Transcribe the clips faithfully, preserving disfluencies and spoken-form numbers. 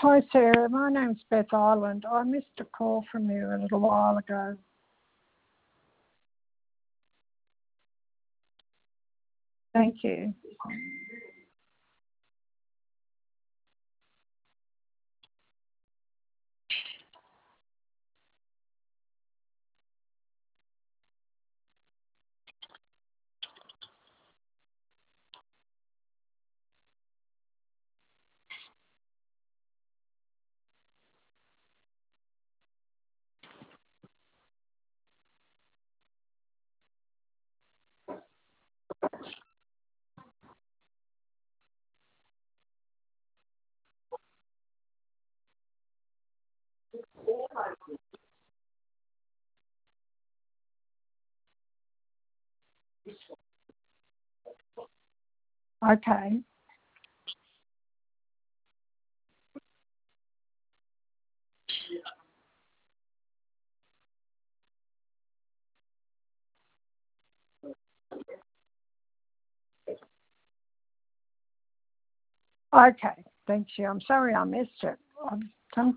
Hi, Sarah. My name's Beth Ireland. I missed a call from you a little while ago. Thank you. Okay. Okay. Thank you. I'm sorry I missed it. I'm, some,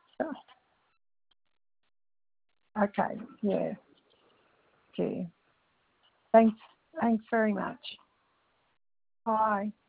okay. Yeah. Okay. Thanks. Thanks very much. Bye.